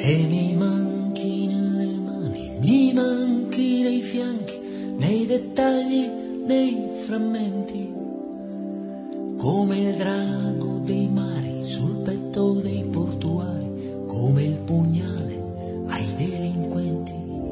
E mi manchi nelle mani, mi manchi nei fianchi, nei dettagli, nei frammenti, come il drago dei mari sul petto dei portuali, come il pugnale ai delinquenti.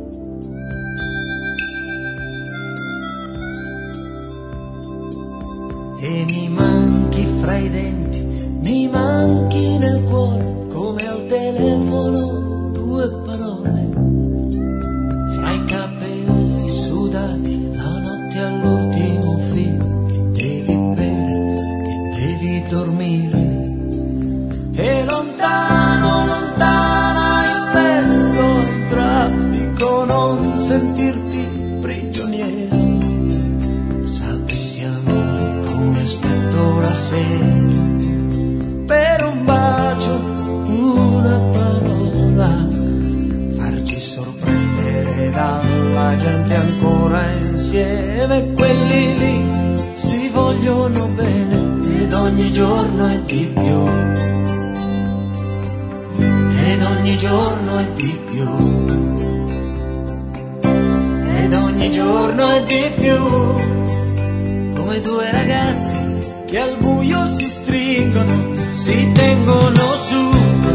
E mi manchi fra i denti, mi manchi nel cuore, come al telefono due parole, fra i capelli sudati, la notte all'ultimo filo, che devi bere, che devi dormire. E lontano, lontana in mezzo al traffico, non sentirti prigioniera. Sapresti amore come aspetto la sera, per un bacio, una parola, farci sorprendere dalla gente ancora insieme. Quelli lì si vogliono bene ed ogni giorno è di più, ed ogni giorno è di più, ed ogni giorno è di più, come due ragazzi che al buio si stringono, si tengono su.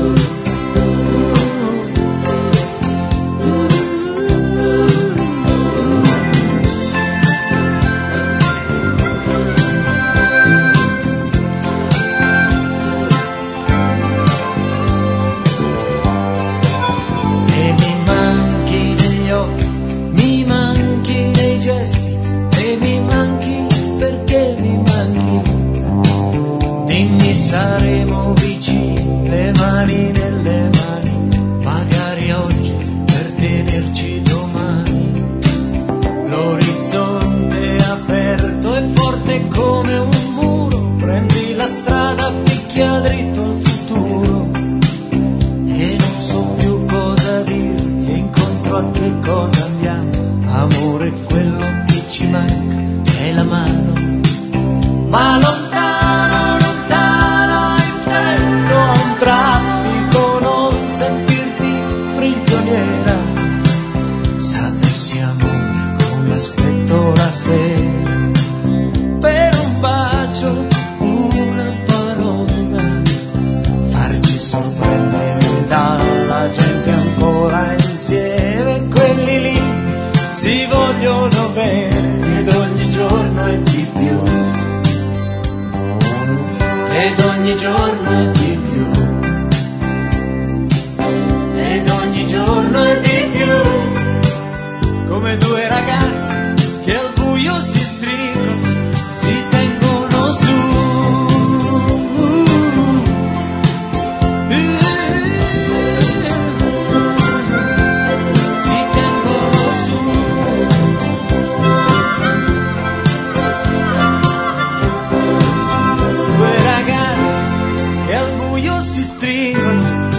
E mi manchi negli occhi, mi manchi nei gesti, e mi manchi perché mi manchi. Dimmi, saremo vicini, le mani nelle mani, magari oggi per tenerci domani. L'orizzonte è aperto e forte come un muro, prendi la strada, picchia dritto al futuro. E non so più cosa dirti, e incontro a che cosa andiamo. Amore, quello che ci manca è la mano, ma lontano, lontano in mezzo a un traffico, non sentirti prigioniera. Sapresti amore come aspetto la sera, per un bacio, una parola, farci sorprendere dalla gente ancora insieme. Quelli lì si vogliono bene ed ogni giorno è di più, ed ogni giorno è di più, ed ogni giorno è di più, come due ragazzi che al buio si stringono, si tengono su. Si tengono su. Due ragazzi che al buio si stringono,